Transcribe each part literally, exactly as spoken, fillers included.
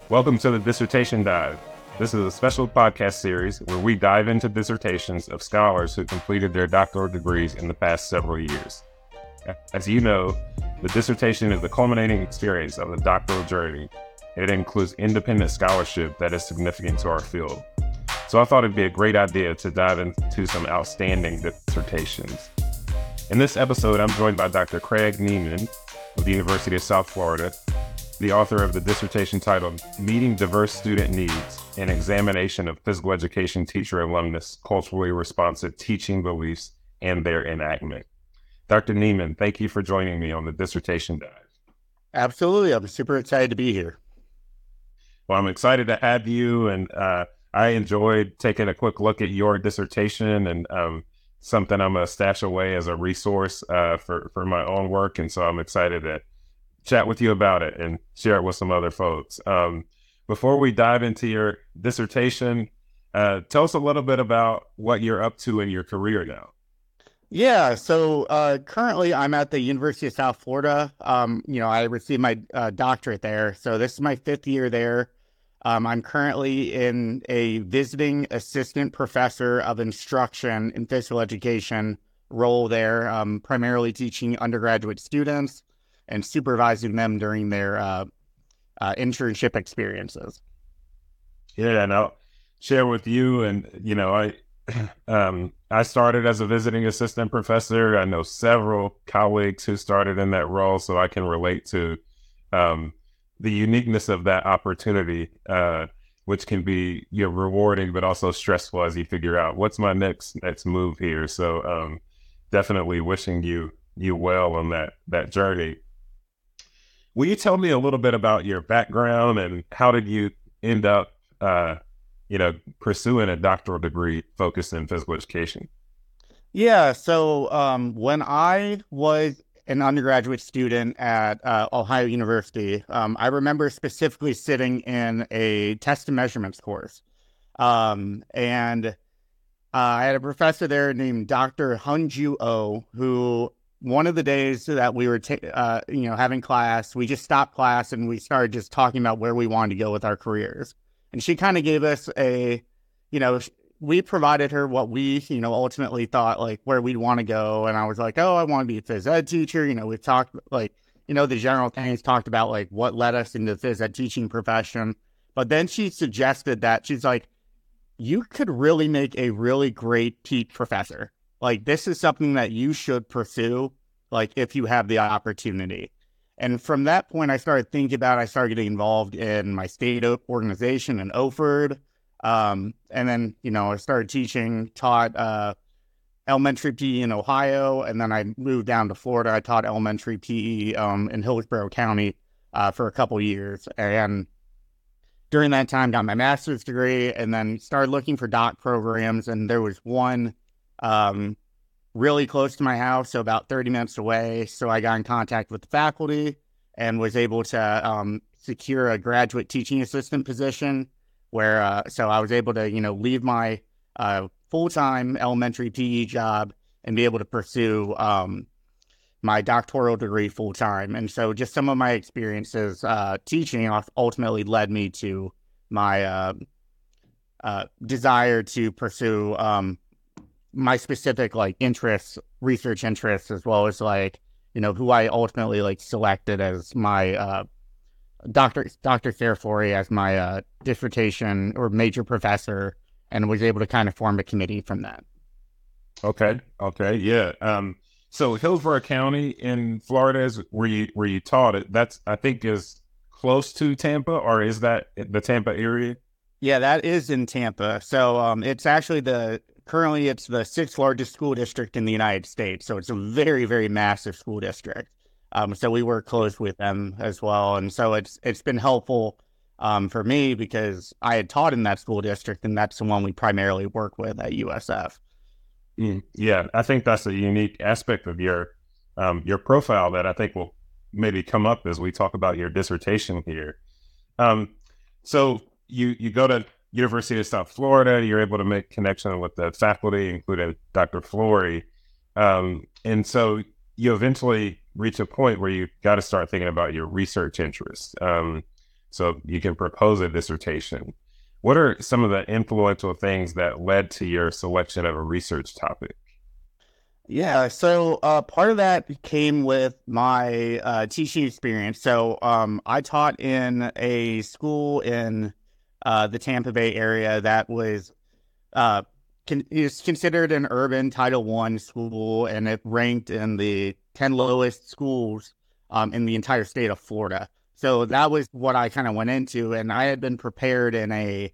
Welcome to the Dissertation Dive. This is a special podcast series where we dive into dissertations of scholars who completed their doctoral degrees in the past several years. As you know, the dissertation is the culminating experience of the doctoral journey. It includes independent scholarship that is significant to our field. So I thought it'd be a great idea to dive into some outstanding dissertations. In this episode, I'm joined by Doctor Craig Niemann of the University of South Florida, the author of the dissertation titled Meeting Diverse Student Needs, an examination of physical education teacher alumnus culturally responsive teaching beliefs and their enactment. Doctor Niemann, thank you for joining me on the Dissertation Dive. Absolutely. I'm super excited to be here. Well, I'm excited to have you, and uh, I enjoyed taking a quick look at your dissertation and um, something I'm going to stash away as a resource uh, for, for my own work, and so I'm excited to chat with you about it and share it with some other folks. Um, before we dive into your dissertation, uh, tell us a little bit about what you're up to in your career now. Yeah, so uh, currently I'm at the University of South Florida. Um, you know, I received my uh, doctorate there, so this is my fifth year there. Um, I'm currently in a visiting assistant professor of instruction in physical education role there, um, primarily teaching undergraduate students and supervising them during their uh, uh, internship experiences. Yeah, and I'll share with you, and, you know, I um, I started as a visiting assistant professor. I know several colleagues who started in that role, so I can relate to um, the uniqueness of that opportunity, uh, which can be, you know, rewarding, but also stressful as you figure out what's my next next move here. So um, definitely wishing you you well on that that journey. Will you tell me a little bit about your background and how did you end up, uh, you know, pursuing a doctoral degree focused in physical education? Yeah, so um, when I was an undergraduate student at uh, Ohio University, um, I remember specifically sitting in a test and measurements course. Um, and uh, I had a professor there named Doctor Hunju Oh, who one of the days that we were, ta- uh, you know, having class, we just stopped class and we started just talking about where we wanted to go with our careers. And she kind of gave us a, you know, we provided her what we, you know, ultimately thought like where we'd want to go. And I was like, oh, I want to be a phys ed teacher. You know, we've talked like, you know, the general things, talked about like what led us into the phys ed teaching profession. But then she suggested that she's like, you could really make a really great teach professor. Like, this is something that you should pursue, like, if you have the opportunity. And from that point, I started thinking about it. I started getting involved in my state organization in Oakford. Um, and then, you know, I started teaching, taught uh, elementary P E in Ohio. And then I moved down to Florida. I taught elementary P E um, in Hillsborough County uh, for a couple years. And during that time, got my master's degree and then started looking for doc programs. And there was one um, really close to my house, so about thirty minutes away. So I got in contact with the faculty and was able to um, secure a graduate teaching assistant position where, uh, so I was able to, you know, leave my uh, full-time elementary P E job and be able to pursue um, my doctoral degree full-time. And so just some of my experiences uh, teaching ultimately led me to my uh, uh, desire to pursue um, my specific like interests, research interests, as well as like, you know, who I ultimately like selected as my uh, Doctor Doctor Serafori as my uh, dissertation or major professor, and was able to kind of form a committee from that. Okay. Okay. Yeah. Um, so Hillsborough County in Florida is where you where you taught it. That's, I think, is close to Tampa, or is that the Tampa area? Yeah, that is in Tampa. So um, it's actually the currently it's the sixth largest school district in the United States. So it's a very, very massive school district. Um, so we work close with them as well. And so it's it's been helpful um, for me because I had taught in that school district, and that's the one we primarily work with at U S F. Mm, yeah, I think that's a unique aspect of your um, your profile that I think will maybe come up as we talk about your dissertation here. Um, so you you go to University of South Florida, you're able to make connection with the faculty, including Doctor Flory. Um, and so you eventually reach a point where you got to start thinking about your research interests. Um, so you can propose a dissertation. What are some of the influential things that led to your selection of a research topic? Yeah, so uh, part of that came with my uh, teaching experience. So um, I taught in a school in uh, the Tampa Bay area that was uh, con- is considered an urban Title One school, and it ranked in the ten lowest schools um, in the entire state of Florida. So that was what I kind of went into, and I had been prepared in a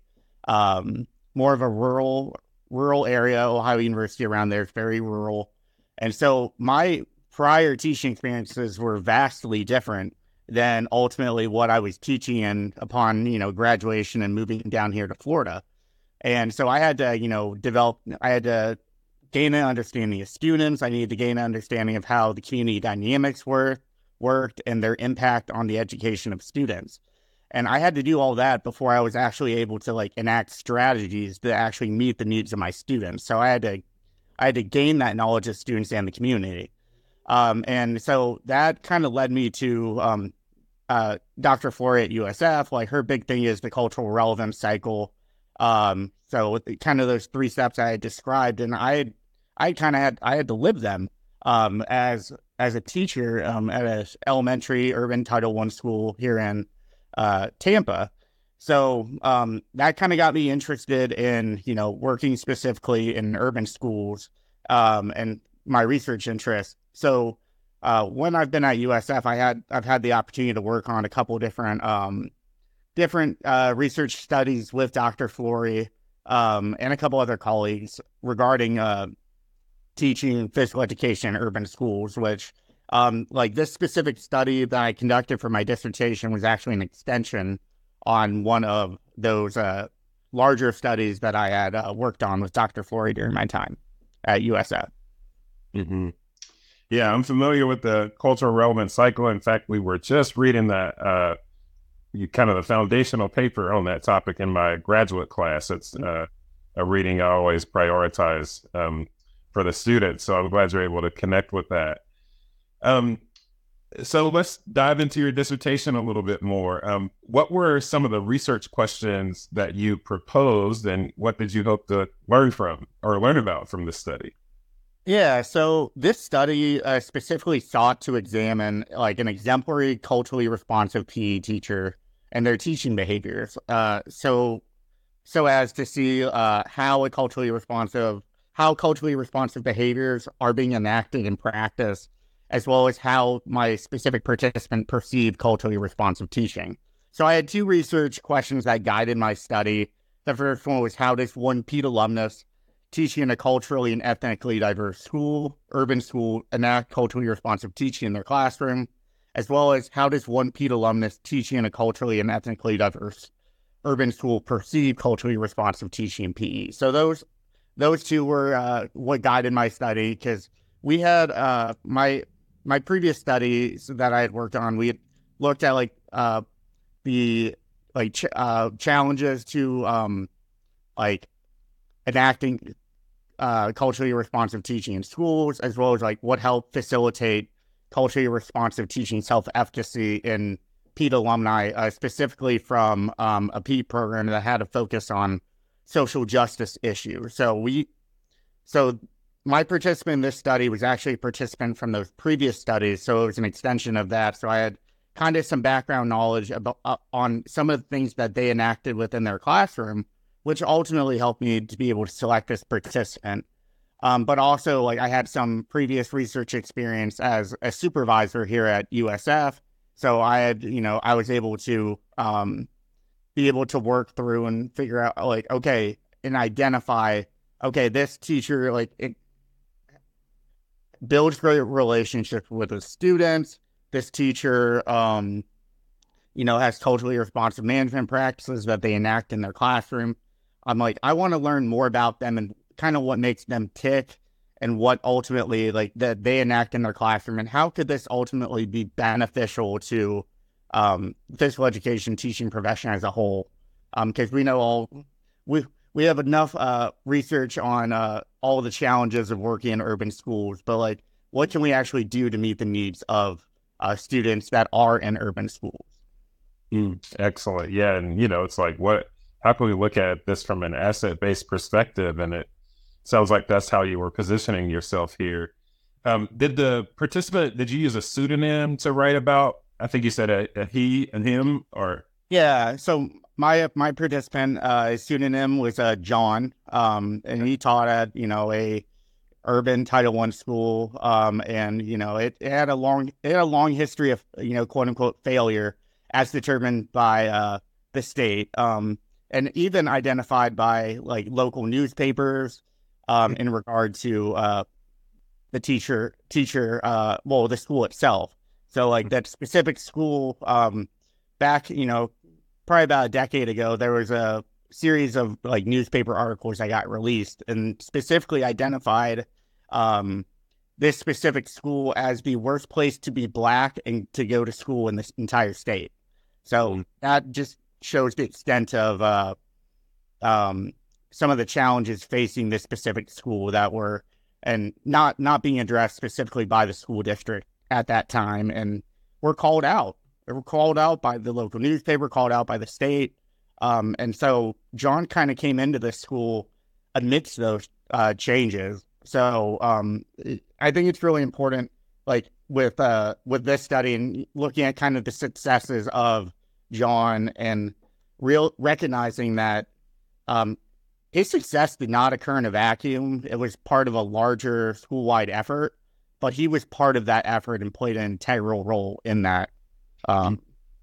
um, more of a rural rural area. Ohio University around there is very rural. And so my prior teaching experiences were vastly different than ultimately what I was teaching in upon, you know, graduation and moving down here to Florida. And so I had to, you know, develop, I had to gain an understanding of students. I needed to gain an understanding of how the community dynamics were, worked and their impact on the education of students. And I had to do all that before I was actually able to like enact strategies to actually meet the needs of my students. So I had to I had to gain that knowledge of students and the community. Um, and so that kind of led me to um, uh, Doctor Flory at U S F. Like her big thing is the cultural relevance cycle. Um, so kind of those three steps I had described, and I, I kind of had, I had to live them um, as as a teacher um, at an elementary urban Title One school here in uh, Tampa. So um, that kind of got me interested in, you know, working specifically in urban schools um, and my research interest. So uh, when I've been at U S F, I had I've had the opportunity to work on a couple different um, different uh, research studies with Doctor Flory um, and a couple other colleagues regarding uh, teaching physical education in urban schools, which um, like this specific study that I conducted for my dissertation was actually an extension on one of those uh, larger studies that I had uh, worked on with Doctor Flory during my time at U S F. Mm-hmm. Yeah, I'm familiar with the cultural relevance cycle. In fact, we were just reading that uh, you, kind of the foundational paper on that topic in my graduate class. It's uh, a reading I always prioritize um, for the students. So I'm glad you're able to connect with that. Um, So let's dive into your dissertation a little bit more. Um, what were some of the research questions that you proposed, and what did you hope to learn from or learn about from this study? Yeah, so this study uh, specifically sought to examine like an exemplary culturally responsive P E teacher and their teaching behaviors. Uh, so, so as to see uh, how a culturally responsive, how culturally responsive behaviors are being enacted in practice, as well as how my specific participant perceived culturally responsive teaching. So I had two research questions that guided my study. The first one was, how does one P E D alumnus teaching in a culturally and ethnically diverse school, urban school, enact culturally responsive teaching in their classroom, as well as how does one P E D alumnus teaching in a culturally and ethnically diverse urban school perceive culturally responsive teaching in P E? So those those two were uh, what guided my study, because we had uh, my my previous studies that I had worked on, we had looked at like uh, the like ch- uh, challenges to um, like enacting uh, culturally responsive teaching in schools, as well as like what helped facilitate culturally responsive teaching self-efficacy in P E D alumni, uh, specifically from um, a P E D program that had a focus on social justice issues. So we, so my participant in this study was actually a participant from those previous studies, so it was an extension of that. So I had kind of some background knowledge about uh, on some of the things that they enacted within their classroom, which ultimately helped me to be able to select this participant. Um, but also, like, I had some previous research experience as a supervisor here at U S F, so I had, you know, I was able to um, be able to work through and figure out, like, okay, and identify, okay, this teacher, like, it builds great relationships with the students. This teacher, um, you know, has culturally responsive management practices that they enact in their classroom. I'm like, I want to learn more about them and kind of what makes them tick and what ultimately like that they enact in their classroom, and how could this ultimately be beneficial to um, physical education teaching profession as a whole? Because um, we know all we we have enough uh, research on uh, all the challenges of working in urban schools, but like, what can we actually do to meet the needs of uh, students that are in urban schools? Mm, excellent. Yeah. And, you know, it's like, what, how can we look at this from an asset based perspective? And it sounds like that's how you were positioning yourself here. Um, did the participant, did you use a pseudonym to write about? I think you said a, a he and him, or? Yeah. So my my participant, uh, his pseudonym was uh, John, um, and he taught at you know a urban Title One school, um, and you know it, it had a long it had a long history of you know quote unquote failure as determined by uh, the state, um, and even identified by like local newspapers um, in regard to uh, the teacher teacher uh, well the school itself. So like that specific school, um, back you know probably about a decade ago, there was a series of like newspaper articles that got released and specifically identified um, this specific school as the worst place to be Black and to go to school in this entire state. So that just shows the extent of uh, um, some of the challenges facing this specific school that were and not not being addressed specifically by the school district at that time, and were called out. They were called out by the local newspaper, called out by the state. Um, and so John kind of came into this school amidst those uh, changes. So um, I think it's really important, like with uh, with this study and looking at kind of the successes of John and real recognizing that um, his success did not occur in a vacuum. It was part of a larger school-wide effort, but he was part of that effort and played an integral role in that. Um,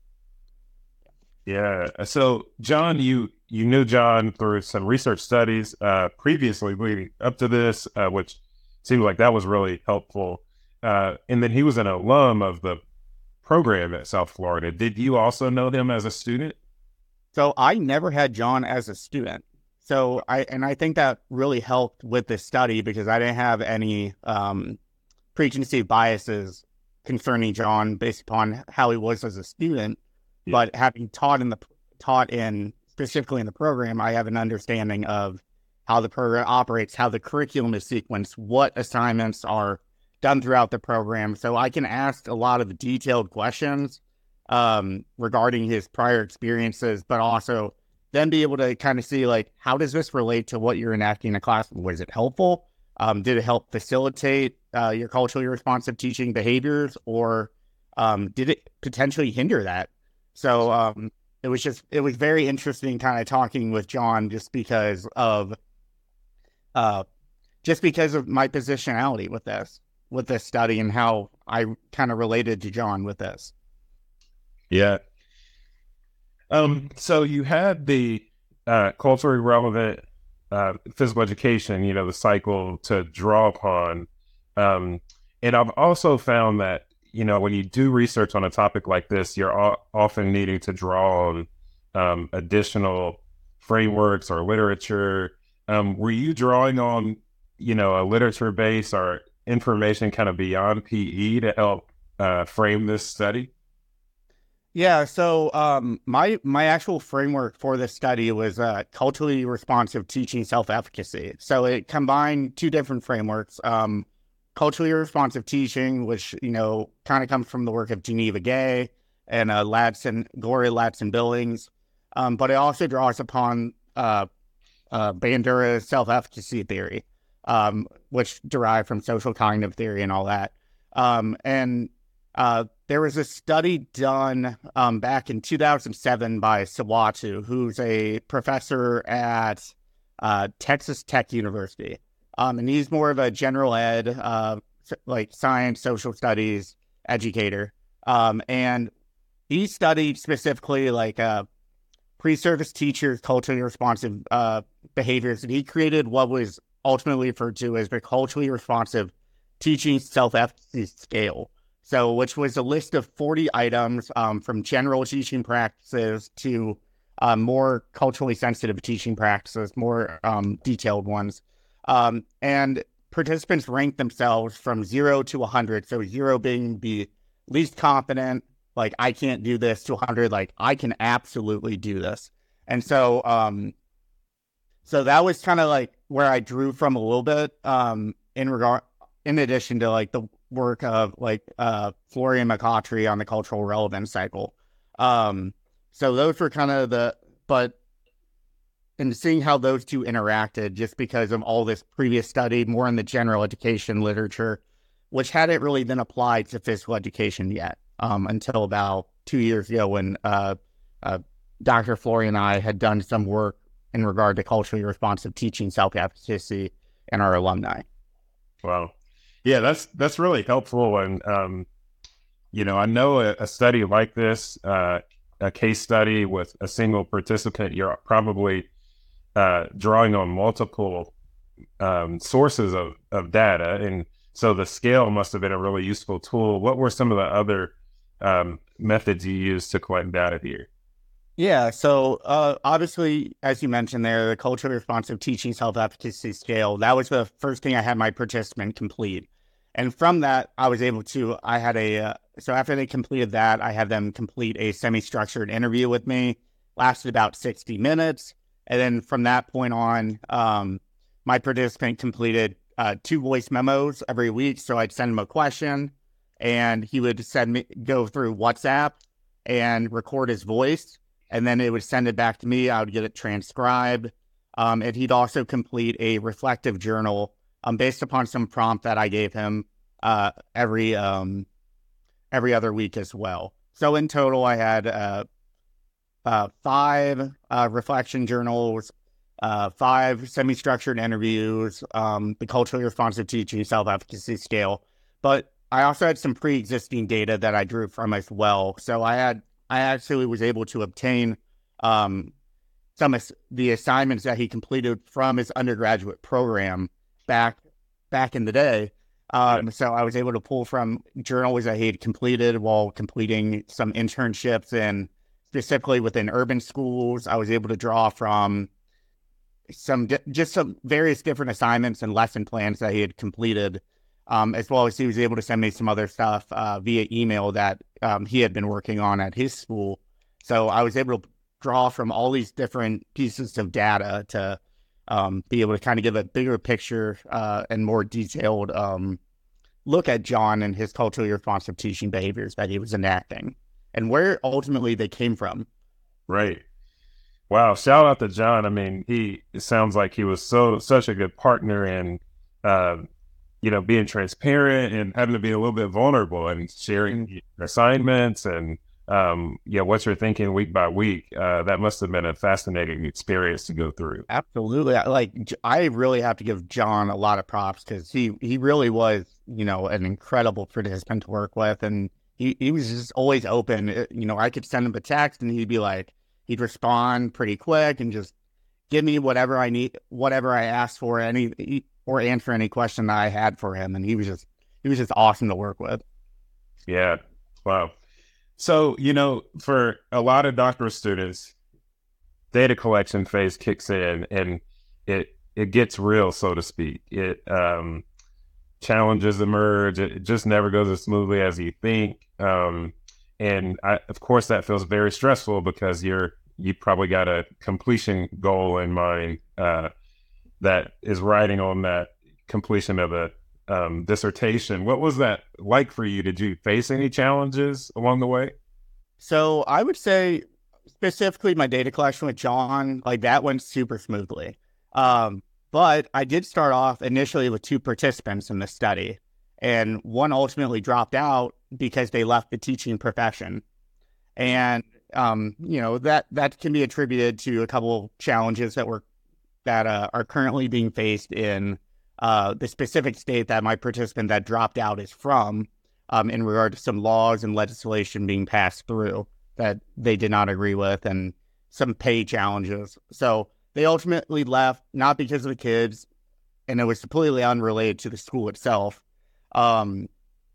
yeah. So, John, you you knew John through some research studies uh, previously leading up to this, uh, which seemed like that was really helpful. Uh, and then he was an alum of the program at South Florida. Did you also know him as a student? So I never had John as a student. So I and I think that really helped with this study because I didn't have any um, preconceived biases concerning John based upon how he was as a student. Yeah. But having taught in the taught in specifically in the program, I have an understanding of how the program operates, how the curriculum is sequenced, what assignments are done throughout the program. So I can ask a lot of detailed questions um, regarding his prior experiences, but also then be able to kind of see, like, how does this relate to what you're enacting in a class? Was it helpful? Um, did it help facilitate uh, your culturally responsive teaching behaviors, or um, did it potentially hinder that? So um, it was just, it was very interesting kind of talking with John just because of, uh, just because of my positionality with this, with this study and how I kind of related to John with this. Yeah. Um, so you had the uh, culturally relevant uh, physical education, you know, the cycle to draw upon. Um, and I've also found that, you know, when you do research on a topic like this, you're o- often needing to draw on um, additional frameworks or literature. Um, were you drawing on, you know, a literature base or information kind of beyond P E to help uh, frame this study? Yeah, so um, my my actual framework for this study was uh, culturally responsive teaching self-efficacy. So it combined two different frameworks. Um, culturally responsive teaching, which, you know, kind of comes from the work of Geneva Gay and uh, Ladson, Gloria Ladson Billings. Um, but it also draws upon uh, uh, Bandura's self-efficacy theory, um, which derived from social cognitive theory and all that. Um, and uh, there was a study done um, back in two thousand seven by Sawatu, who's a professor at uh, Texas Tech University. Um, and he's more of a general ed, uh, like science, social studies educator. Um, and he studied specifically like uh, pre-service teachers' culturally responsive uh, behaviors. And he created what was ultimately referred to as the culturally responsive teaching self-efficacy scale. So, which was a list of forty items um, from general teaching practices to uh, more culturally sensitive teaching practices, more um, detailed ones. Um, and participants ranked themselves from zero to one hundred. So zero being the least confident, like, I can't do this, to one hundred, like, I can absolutely do this. And so, um, so that was kind of like where I drew from a little bit um, in regard, in addition to like the work of like uh, Florian McCautry on the cultural relevance cycle. Um, So those were kind of the, but and seeing how those two interacted just because of all this previous study, more in the general education literature, which hadn't really been applied to physical education yet um, until about two years ago when uh, uh, Doctor Flory and I had done some work in regard to culturally responsive teaching self-efficacy in our alumni. Wow. Yeah, that's that's really helpful. And, um, you know, I know a, a study like this, uh, a case study with a single participant, you're probably uh, drawing on multiple um, sources of, of data. And so the scale must have been a really useful tool. What were some of the other um, methods you used to collect data here? Yeah, so uh, obviously, as you mentioned there, the culturally responsive teaching self-efficacy scale, that was the first thing I had my participant complete. And from that, I was able to, I had a, uh, so after they completed that, I had them complete a semi-structured interview with me, lasted about sixty minutes. And then from that point on, um, my participant completed uh, two voice memos every week. So I'd send him a question and he would send me, go through WhatsApp and record his voice. And then it would send it back to me. I would get it transcribed. Um, and he'd also complete a reflective journal um, based upon some prompt that I gave him uh, every um, every other week as well. So in total, I had uh, uh, five uh, reflection journals, uh, five semi-structured interviews, um, the culturally responsive teaching self-efficacy scale. But I also had some pre-existing data that I drew from as well. So I had I actually was able to obtain um, some of the assignments that he completed from his undergraduate program back back in the day. Um, so I was able to pull from journals that he had completed while completing some internships, and specifically within urban schools. I was able to draw from some just some various different assignments and lesson plans that he had completed. Um, as well as he was able to send me some other stuff uh, via email that um, he had been working on at his school. So I was able to draw from all these different pieces of data to um, be able to kind of give a bigger picture uh, and more detailed um, look at John and his culturally responsive teaching behaviors that he was enacting and where ultimately they came from. Right. Wow. Shout out to John. I mean, he, it sounds like he was so, such a good partner in, uh, you know, being transparent and having to be a little bit vulnerable and sharing assignments and, um, yeah, what you're thinking week by week. Uh, that must have been a fascinating experience to go through. Absolutely. Like, I really have to give John a lot of props because he, he really was, you know, an incredible participant to work with. And he, he was just always open. It, you know, I could send him a text and he'd be like, he'd respond pretty quick and just give me whatever I need, whatever I asked for, any, he, or answer any question that I had for him. And he was just, he was just awesome to work with. Yeah. Wow. So, you know, for a lot of doctoral students, data collection phase kicks in and it, it gets real, so to speak. It, um, challenges emerge. It just never goes as smoothly as you think. Um, and I, of course that feels very stressful because you're, you probably got a completion goal in mind, uh, that is riding on that completion of a um, dissertation. What was that like for you? Did you face any challenges along the way? So I would say specifically my data collection with John, like that went super smoothly. Um, but I did start off initially with two participants in the study, and one ultimately dropped out because they left the teaching profession. And, um, you know, that, that can be attributed to a couple of challenges that were that uh, are currently being faced in uh, the specific state that my participant that dropped out is from, um, in regard to some laws and legislation being passed through that they did not agree with, and some pay challenges. So they ultimately left, not because of the kids, and it was completely unrelated to the school itself. Um,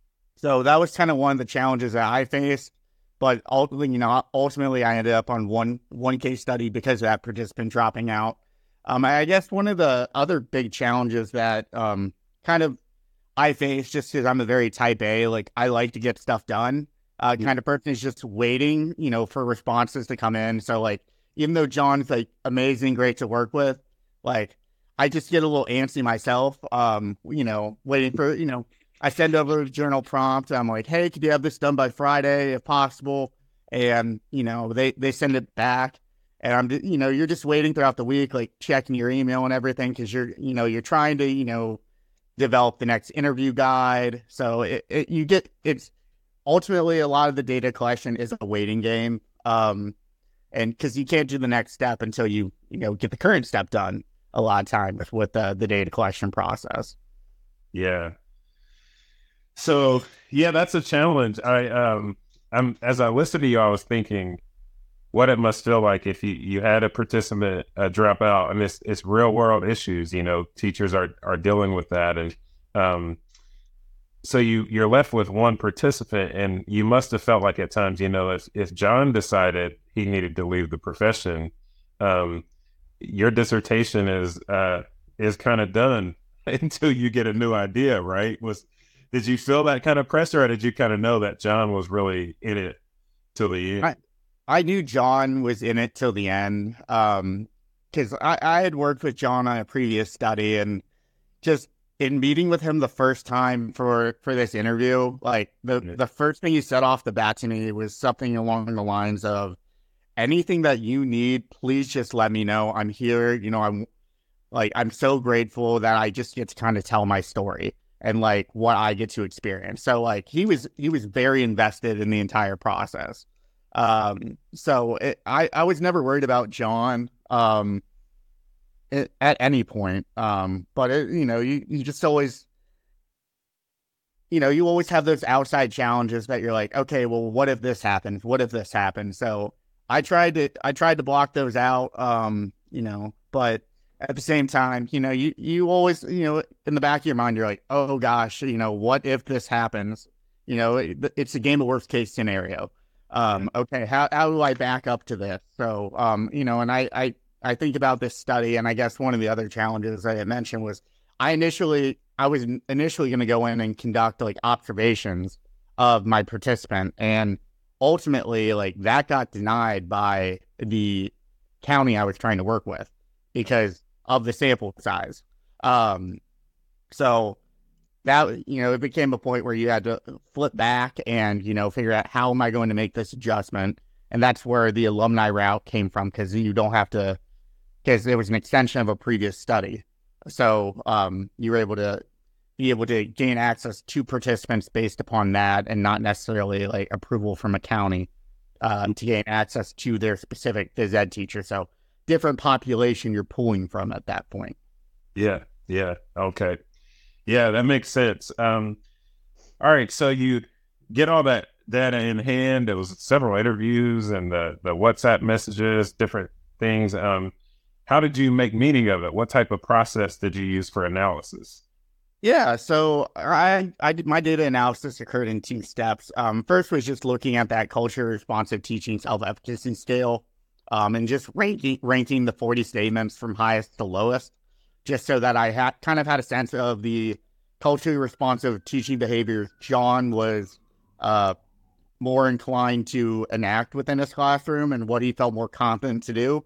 so that was kind of one of the challenges that I faced. But ultimately, you know, ultimately I ended up on one one case study because of that participant dropping out. Um, I guess one of the other big challenges that um, kind of I face, just because I'm a very type A, like I like to get stuff done, uh, kind of person, is just waiting, you know, for responses to come in. So like, even though John's like amazing, great to work with, like I just get a little antsy myself, um, you know, waiting for, you know, I send over a journal prompt. I'm like, hey, could you have this done by Friday if possible? and you know they they send it back, and I'm you know you're just waiting throughout the week, like checking your email and everything, because you're you know you're trying to you know develop the next interview guide. So it, it you get it's ultimately a lot of the data collection is a waiting game, um, and because you can't do the next step until you you know get the current step done. A lot of time with with the the data collection process. Yeah. So yeah, that's a challenge. I um I'm as I listened to you, I was thinking what it must feel like if you, you had a participant uh, drop out, and it's it's real world issues. You know, teachers are are dealing with that, and um so you you're left with one participant, and you must have felt like at times, you know, if if John decided he needed to leave the profession, um your dissertation is uh is kind of done until you get a new idea, right? Was did you feel that kind of pressure, or did you kind of know that John was really in it till the end? I I knew John was in it till the end, um, because I I had worked with John on a previous study, and just in meeting with him the first time for for this interview, like the Yeah. the first thing he said off the bat to me was something along the lines of, anything that you need, please just let me know. I'm here. You know, I'm like, I'm so grateful that I just get to kind of tell my story and like what I get to experience. So like he was, he was very invested in the entire process. Um, so it, I, I was never worried about John, um, it, at any point. Um, but it, you know, you, you just always, you know, you always have those outside challenges that you're like, okay, well, what if this happens? What if this happens? So I tried to, I tried to block those out, um, you know, but at the same time, you know, you, you always, you know, in the back of your mind, you're like, oh gosh, you know, what if this happens? You know, it, it's a game of worst case scenario. Um, okay, how, how do I back up to this? So, um, you know, and I, I, I think about this study, and I guess one of the other challenges I had mentioned was I initially, I was initially going to go in and conduct like observations of my participant, and ultimately, like that got denied by the county I was trying to work with because of the sample size. Um, so that, you know, it became a point where you had to flip back and, you know, figure out how am I going to make this adjustment. And that's where the alumni route came from, because you don't have to, because it was an extension of a previous study. So um, you were able to be able to gain access to participants based upon that, and not necessarily like approval from a county um, to gain access to their specific phys ed teacher. So different population you're pulling from at that point. Yeah, yeah, okay. Yeah, that makes sense. Um, all right, so you get all that data in hand. There was several interviews and the, the WhatsApp messages, different things. Um, how did you make meaning of it? What type of process did you use for analysis? Yeah, so I I did my data analysis occurred in two steps. Um, first was just looking at that culture responsive teaching self-efficacy scale, um, and just ranking ranking the forty statements from highest to lowest, just so that I had kind of had a sense of the culturally responsive teaching behaviors John was uh, more inclined to enact within his classroom and what he felt more confident to do.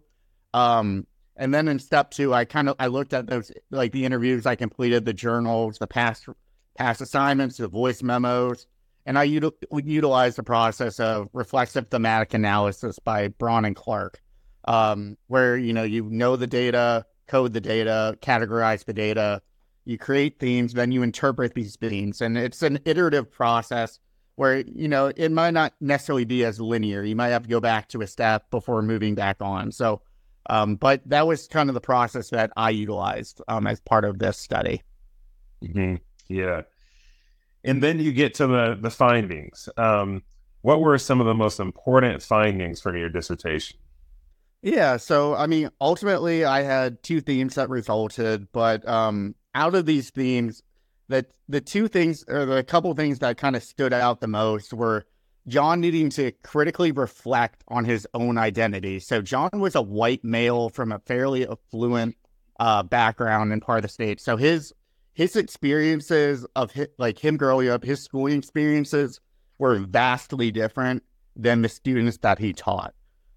Um, and then in step two, I kind of I looked at those, like the interviews I completed, the journals, the past past assignments, the voice memos, and I util- utilized the process of reflexive thematic analysis by Braun and Clark, um, where you know you know the data, code the data, categorize the data, you create themes, then you interpret these themes, and it's an iterative process where you know it might not necessarily be as linear. You might have to go back to a step before moving back on. So. Um, but that was kind of the process that I utilized um, as part of this study. Mm-hmm. Yeah. And then you get to the, the findings. Um, what were some of the most important findings for your dissertation? Yeah, so I mean, ultimately, I had two themes that resulted, but um, out of these themes, the the two things, or the couple things that kind of stood out the most were John needing to critically reflect on his own identity. So John was a white male from a fairly affluent uh, background in part of the state. So his his experiences of his, like him growing up, his schooling experiences were vastly different than the students that he taught.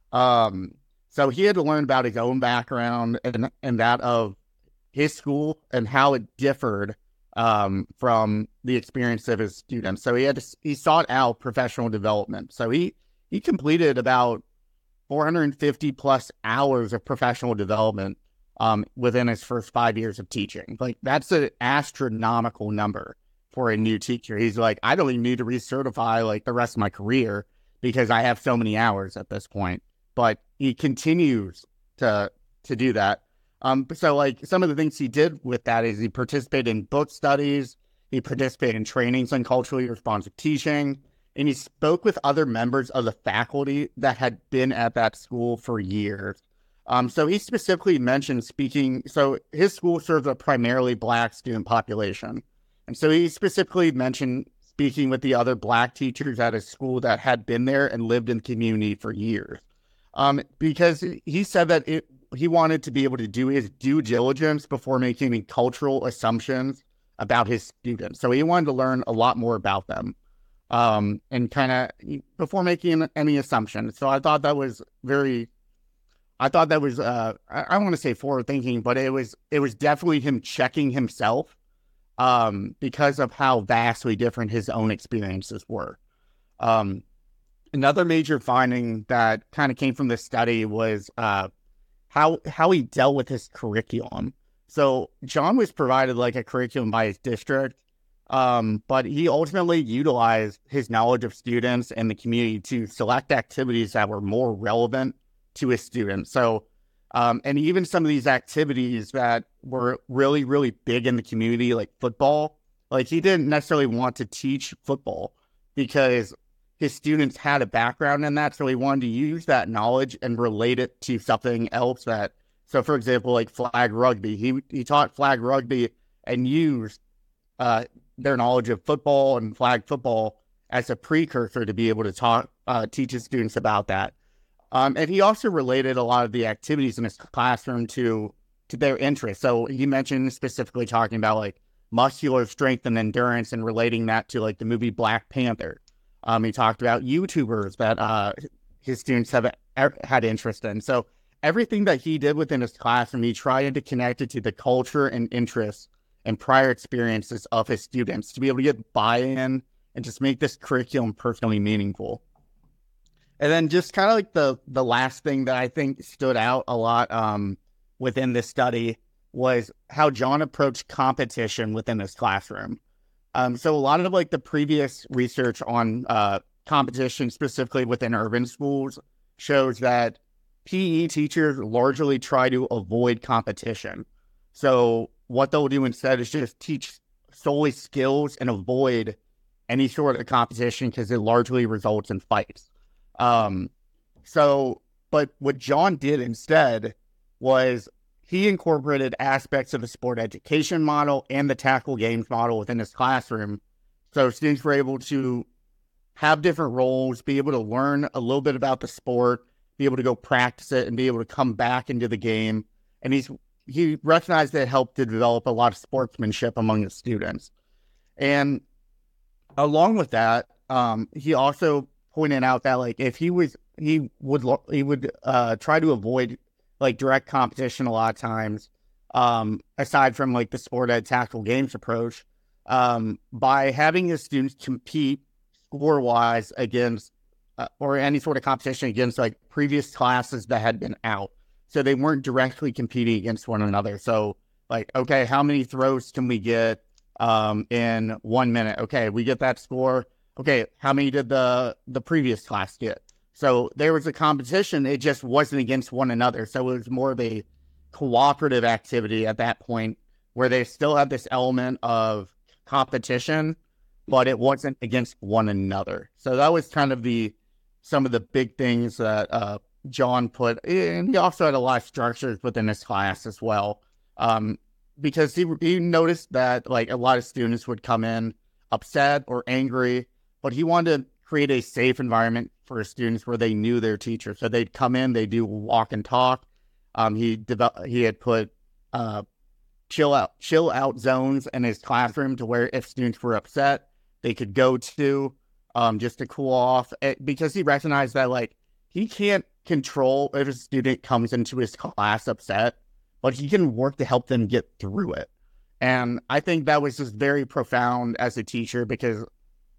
Um, so he had to learn about his own background and and that of his school and how it differed um, from the experience of his students. So he had to, he sought out professional development. So he he completed about four hundred fifty plus hours of professional development um, within his first five years of teaching. Like, that's an astronomical number for a new teacher. He's like, I don't even need to recertify like the rest of my career because I have so many hours at this point. But he continues to to do that. Um, so like some of the things he did with that is he participated in book studies, he participated in trainings on culturally responsive teaching, and he spoke with other members of the faculty that had been at that school for years. Um, so he specifically mentioned speaking, so his school serves a primarily Black student population. And so he specifically mentioned speaking with the other Black teachers at his school that had been there and lived in the community for years. Um, because he said that it, he wanted to be able to do his due diligence before making any cultural assumptions about his students. So he wanted to learn a lot more about them um, and kind of before making any assumptions. So I thought that was very, I thought that was, uh, I, I want to say forward thinking, but it was, it was definitely him checking himself um, because of how vastly different his own experiences were. Um, another major finding that kind of came from this study was uh, how how he dealt with his curriculum. So John was provided like a curriculum by his district, um, but he ultimately utilized his knowledge of students and the community to select activities that were more relevant to his students. So, um, and even some of these activities that were really, really big in the community, like football, like he didn't necessarily want to teach football because his students had a background in that. So he wanted to use that knowledge and relate it to something else that, so for example, like flag rugby, he, he taught flag rugby and used uh, their knowledge of football and flag football as a precursor to be able to talk, uh, teach his students about that. Um, and he also related a lot of the activities in his classroom to to their interests. So he mentioned specifically talking about like muscular strength and endurance and relating that to like the movie Black Panther. Um, he talked about YouTubers that uh, his students have had interest in. So everything that he did within his classroom, he tried to connect it to the culture and interests and prior experiences of his students to be able to get buy-in and just make this curriculum personally meaningful. And then just kind of like the the last thing that I think stood out a lot um, within this study was how John approached competition within his classroom. Um, so a lot of like the previous research on uh, competition, specifically within urban schools, shows that P E teachers largely try to avoid competition. So what they'll do instead is just teach solely skills and avoid any sort of competition because it largely results in fights. Um, so, but what John did instead was he incorporated aspects of the sport education model and the tackle games model within his classroom. So students were able to have different roles, be able to learn a little bit about the sport, be able to go practice it and be able to come back into the game. And he's, he recognized that it helped to develop a lot of sportsmanship among the students. And along with that, um, he also pointed out that like if he was he would he would uh try to avoid like direct competition a lot of times, um aside from like the sport ed tactical games approach, um by having his students compete score wise against uh, or any sort of competition against like previous classes that had been out, so they weren't directly competing against one another. So like, okay, how many throws can we get um in one minute? Okay, we get that score. Okay, how many did the, the previous class get? So there was a competition. It just wasn't against one another. So it was more of a cooperative activity at that point where they still had this element of competition, but it wasn't against one another. So that was kind of the some of the big things that uh, John put. And he also had a lot of structures within his class as well, um, because he, he noticed that like a lot of students would come in upset or angry, but he wanted to create a safe environment for his students where they knew their teacher. So they'd come in, they do walk and talk. Um, he developed, he had put uh, chill out, chill out zones in his classroom to where if students were upset, they could go to um, just to cool off. It, because he recognized that like he can't control if a student comes into his class upset, but he can work to help them get through it. And I think that was just very profound as a teacher because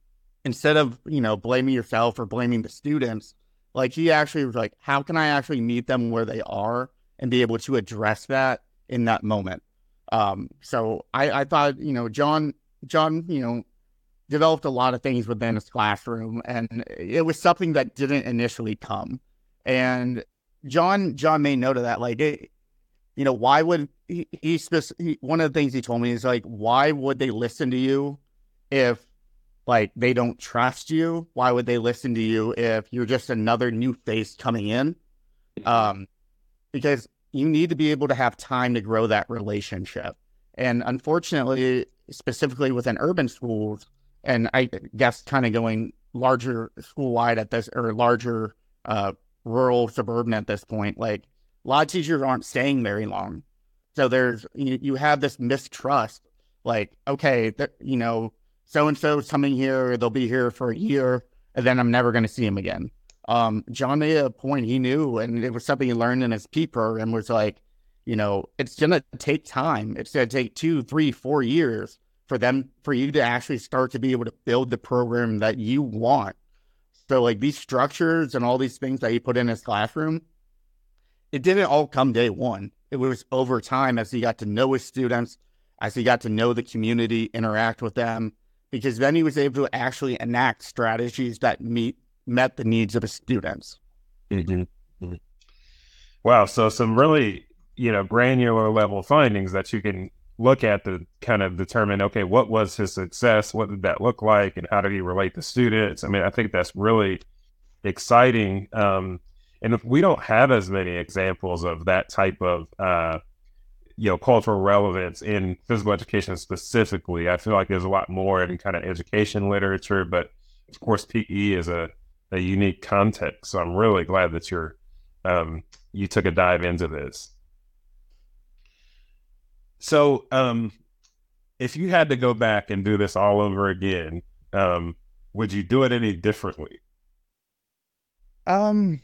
instead of, you know, blaming yourself or blaming the students, like he actually was like, how can I actually meet them where they are and be able to address that in that moment? Um, so I, I thought, you know, John, John, you know, developed a lot of things within his classroom, and it was something that didn't initially come. And John, John made note of that. Like, it, you know, why would he, he, he, one of the things he told me is like, why would they listen to you if like they don't trust you? Why would they listen to you if you're just another new face coming in? Um, because you need to be able to have time to grow that relationship. And unfortunately, specifically within urban schools, and I guess kind of going larger school-wide at this, or larger uh, rural, suburban at this point, like a lot of teachers aren't staying very long. So there's, you, you have this mistrust, like, okay, th- you know, so-and-so's coming here, they'll be here for a year, and then I'm never going to see him again. Um, John made a point he knew, and it was something he learned in his P program, was like, you know, it's going to take time. It's going to take two, three, four years for them, for you to actually start to be able to build the program that you want. So like these structures and all these things that he put in his classroom, it didn't all come day one. It was over time as he got to know his students, as he got to know the community, interact with them, because then he was able to actually enact strategies that meet met the needs of his students. Mm-hmm. Mm-hmm. Wow. So some really, you know, granular level findings that you can look at to kind of determine, okay, what was his success? What did that look like? And how did he relate to students? I mean, I think that's really exciting. Um, and if we don't have as many examples of that type of, uh, you know, cultural relevance in physical education specifically, I feel like there's a lot more in kind of education literature, but of course, P E is a, a unique context. So I'm really glad that you're, um, you took a dive into this. So, um, if you had to go back and do this all over again, um, would you do it any differently? Um,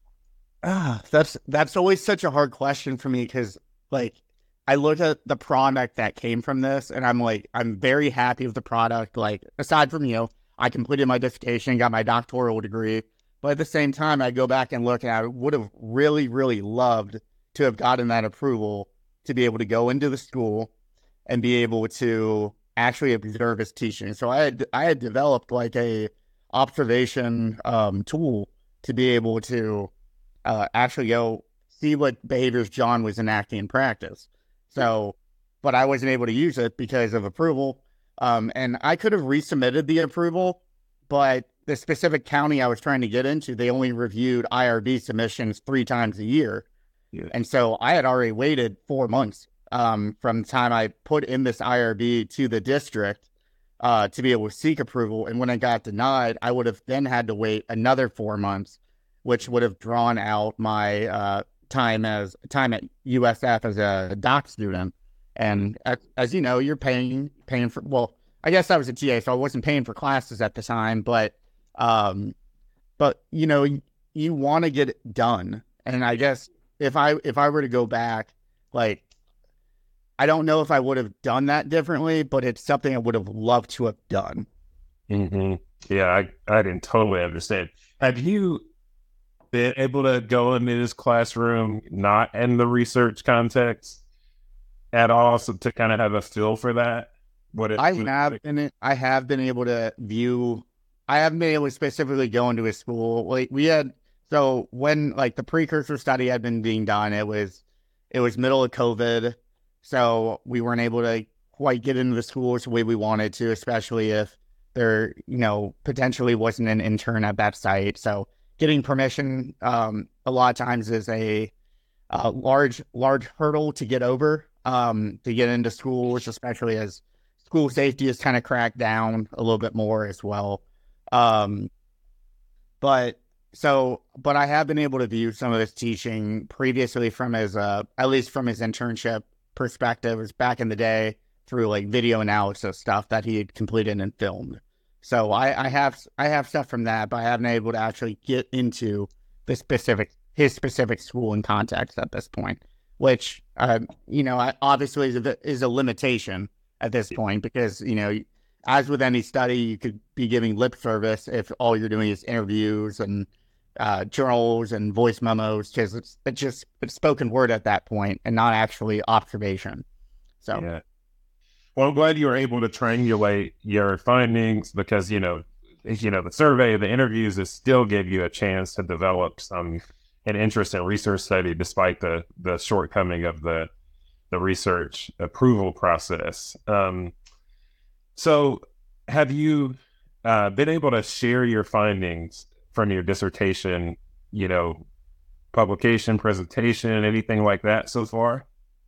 ah, that's that's always such a hard question for me, because like I look at the product that came from this, and I'm like, I'm very happy with the product. Like, aside from, you know, I completed my dissertation, got my doctoral degree, but at the same time, I go back and look, and I would have really, really loved to have gotten that approval to be able to go into the school and be able to actually observe his teaching. So I had I had developed like a observation um, tool to be able to uh, actually go see what behaviors John was enacting in practice. So, but I wasn't able to use it because of approval. Um, and I could have resubmitted the approval, but the specific county I was trying to get into, they only reviewed I R B submissions three times a year. Yeah. And so I had already waited four months um, from the time I put in this I R B to the district uh, to be able to seek approval. And when I got denied, I would have then had to wait another four months, which would have drawn out my uh, time as time at U S F as a doc student. And as, as you know, you're paying paying for, well, I guess I was a T A, so I wasn't paying for classes at the time, but um, but you know, you, you want to get it done. And I guess if I if I were to go back, like, I don't know if I would have done that differently, but it's something I would have loved to have done. Mm-hmm. Yeah, I, I didn't totally understand. Have you been able to go into this classroom not in the research context at all, so to kind of have a feel for that? What it, I have like? been I have been able to view. I haven't been able to specifically go into a school. Like we had, so when like the precursor study had been being done, it was it was middle of COVID, so we weren't able to quite get into the schools the way we wanted to, especially if there, you know, potentially wasn't an intern at that site. So getting permission um, a lot of times is a, a large large hurdle to get over um, to get into schools, especially as school safety is kind of cracked down a little bit more as well. Um, but so, but I have been able to view some of his teaching previously from his, uh, at least from his internship perspective, was back in the day through like video analysis stuff that he had completed and filmed. So I, I have, I have stuff from that, but I haven't been able to actually get into the specific, his specific school and context at this point, which, uh, you know, obviously is a, is a limitation at this point, because, you know, as with any study, you could be giving lip service if all you're doing is interviews and uh, journals and voice memos, because it's, it's just it's spoken word at that point and not actually observation. So, yeah. Well, I'm glad you were able to triangulate your findings because, you know, you know, the survey, the interviews, is still give you a chance to develop some an interest in research study, despite the the shortcoming of the the research approval process. Um, so, have you uh, been able to share your findings from your dissertation, you know, publication, presentation, anything like that so far?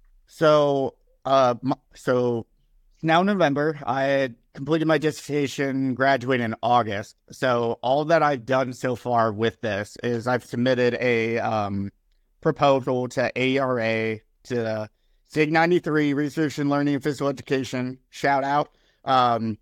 So, uh, so now November, I had completed my dissertation, graduated in August. So all that I've done so far with this is I've submitted a um, proposal to A R A, to SIG ninety-three, Research and Learning and Physical Education, shout out. Um,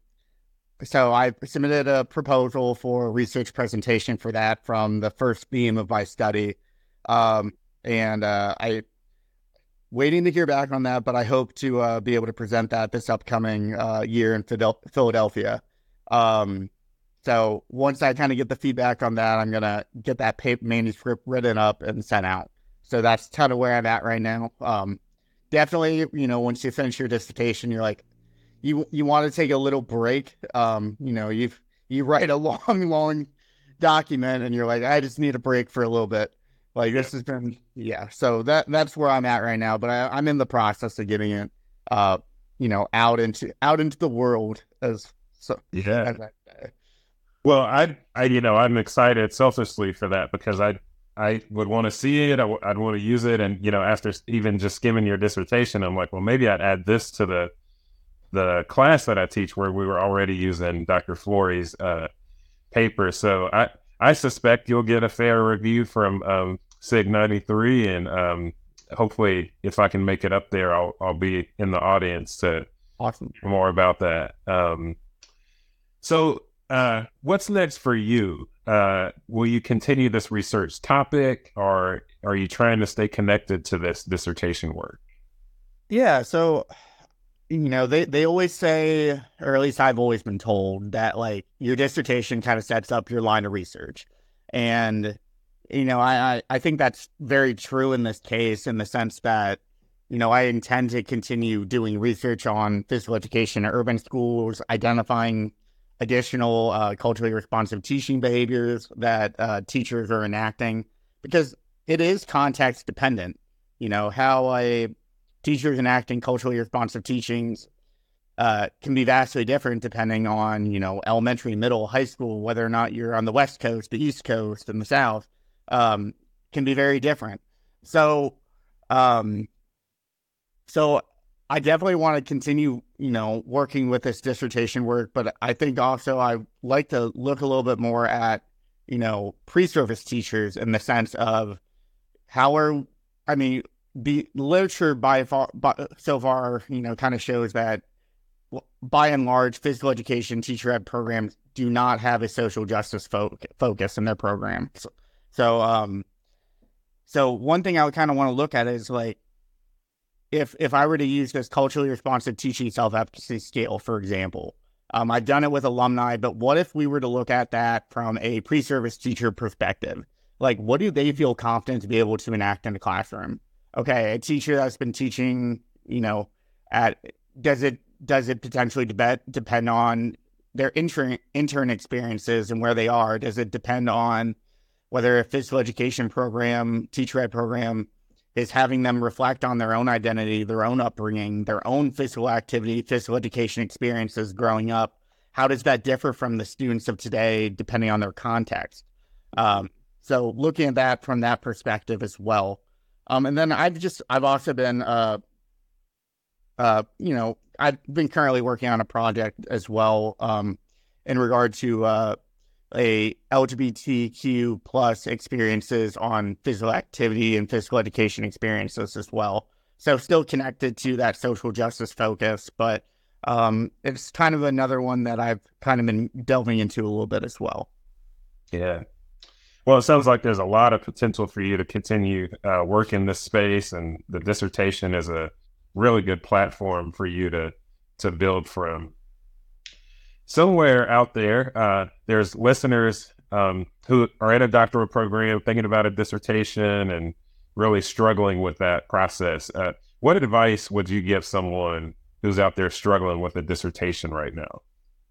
so I submitted a proposal for a research presentation for that from the first theme of my study. Um, and uh, I waiting to hear back on that, but I hope to uh, be able to present that this upcoming uh, year in Philadelphia. Um, so once I kind of get the feedback on that, I'm going to get that paper manuscript written up and sent out. So that's kind of where I'm at right now. Um, definitely, you know, once you finish your dissertation, you're like, you you want to take a little break. Um, you know, you you write a long, long document and you're like, I just need a break for a little bit. Like this has been, yeah. So that that's where I'm at right now. But I, I'm in the process of getting it, uh, you know, out into out into the world as so. Yeah. As I, well, I, I, you know, I'm excited selfishly for that because I, I would want to see it. I w- I'd want to use it, and you know, after even just skimming your dissertation, I'm like, well, maybe I'd add this to the, the class that I teach where we were already using Doctor Flory's uh, paper. So I. I suspect you'll get a fair review from um, SIG ninety-three, and um, hopefully, if I can make it up there, I'll I'll be in the audience to awesome. hear more about that. Um, so, uh, what's next for you? Uh, will you continue this research topic, or are you trying to stay connected to this dissertation work? Yeah, so you know, they, they always say, or at least I've always been told, that like your dissertation kind of sets up your line of research. And, you know, I, I, I think that's very true in this case, in the sense that, you know, I intend to continue doing research on physical education in urban schools, identifying additional uh, culturally responsive teaching behaviors that uh, teachers are enacting, because it is context dependent. You know, how a teachers enacting culturally responsive teachings uh, can be vastly different depending on, you know, elementary, middle, high school, whether or not you're on the West Coast, the East Coast, and the South, um, can be very different. So, um, so I definitely want to continue, you know, working with this dissertation work, but I think also I like to look a little bit more at, you know, pre-service teachers in the sense of how are, I mean, the literature by far, by, so far, you know, kind of shows that by and large, physical education teacher ed programs do not have a social justice fo- focus in their programs. So, so, um, so one thing I would kind of want to look at is like, if if I were to use this culturally responsive teaching self-efficacy scale, for example, um, I've done it with alumni, but what if we were to look at that from a pre-service teacher perspective? Like, what do they feel confident to be able to enact in the classroom? Okay, a teacher that's been teaching, you know, at does it does it potentially de- depend on their intern intern experiences and where they are? Does it depend on whether a physical education program, teacher ed program, is having them reflect on their own identity, their own upbringing, their own physical activity, physical education experiences growing up? How does that differ from the students of today, depending on their context? Um, so looking at that from that perspective as well. Um, and then I've just, I've also been, uh, uh, you know, I've been currently working on a project as well, um, in regard to, uh, a L G B T Q plus experiences on physical activity and physical education experiences as well. So still connected to that social justice focus, but, um, it's kind of another one that I've kind of been delving into a little bit as well. Yeah. Well, it sounds like there's a lot of potential for you to continue uh, work in this space, and the dissertation is a really good platform for you to to build from. somewhere out there, uh, there's listeners um, who are in a doctoral program thinking about a dissertation and really struggling with that process. Uh, what advice would you give someone who's out there struggling with a dissertation right now?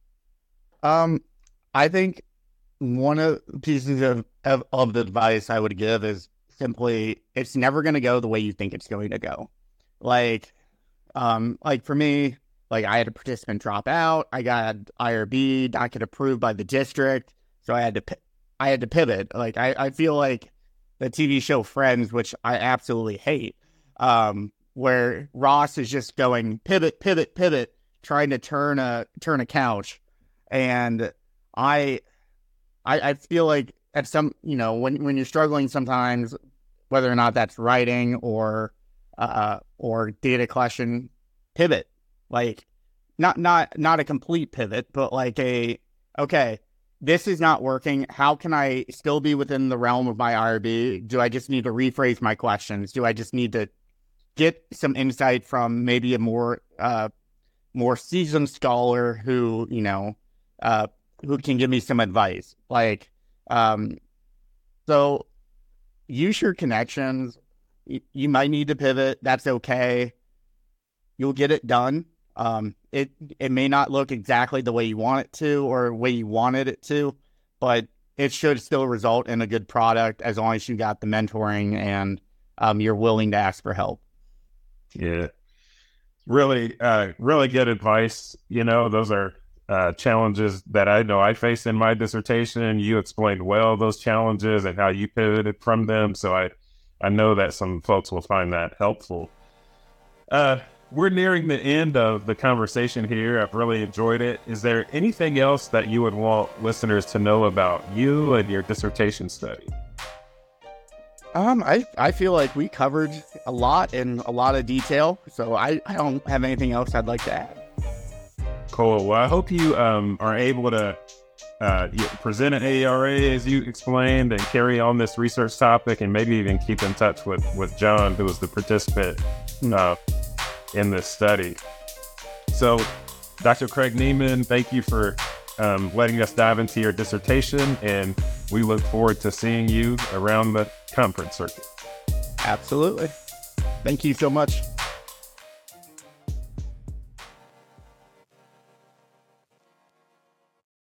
Um, I think one of the pieces of, of, of the advice I would give is simply, it's never going to go the way you think it's going to go. Like, um, like for me, like I had a participant drop out. I got I R B not get approved by the district, so I had to I had to pivot. Like I, I feel like the T V show Friends, which I absolutely hate, um, where Ross is just going pivot, pivot, pivot, trying to turn a turn a couch, and I, I, I feel like at some, you know, when when you're struggling sometimes, whether or not that's writing or uh or data collection, pivot. Like, not not not a complete pivot, but like a, okay, this is not working. How can I still be within the realm of my I R B? Do I just need to rephrase my questions? Do I just need to get some insight from maybe a more uh, more seasoned scholar who, you know, uh, who can give me some advice? Like, um, so use your connections. You, you might need to pivot. That's okay. You'll get it done. Um, it it may not look exactly the way you want it to or the way you wanted it to, but it should still result in a good product as long as you got the mentoring and um, you're willing to ask for help. Yeah, really, uh, really good advice. You know, those are uh, challenges that I know I faced in my dissertation. You explained well those challenges and how you pivoted from them. So I, I know that some folks will find that helpful. Uh, We're nearing the end of the conversation here. I've really enjoyed it. Is there anything else that you would want listeners to know about you and your dissertation study? Um, I, I feel like we covered a lot in a lot of detail, so I, I don't have anything else I'd like to add. Cool. Well, I hope you um, are able to uh, present an A R A as you explained and carry on this research topic and maybe even keep in touch with, with John, who was the participant uh, in this study. So, Doctor Craig Niemann, thank you for um, letting us dive into your dissertation, and we look forward to seeing you around the conference circuit. Absolutely. Thank you so much.